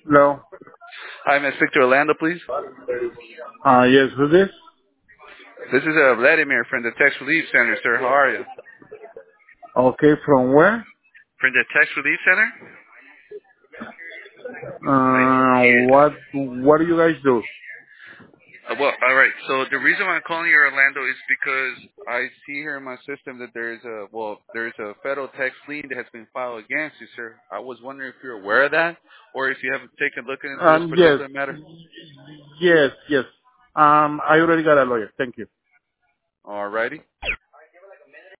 Hello. Hi, may I speak to Orlando, please? Yes, who's this? This is Vladimir from the Tax Relief Center, sir. How are you? Okay, from where? From the Tax Relief Center? What do you guys do? Well, all right. So the reason why I'm calling you Orlando is because I see here in my system that there's a federal tax lien that has been filed against you, sir. I was wondering if you're aware of that, or if you haven't taken a look into this Yes, particular matter. yes. I already got a lawyer. Thank you. Alrighty.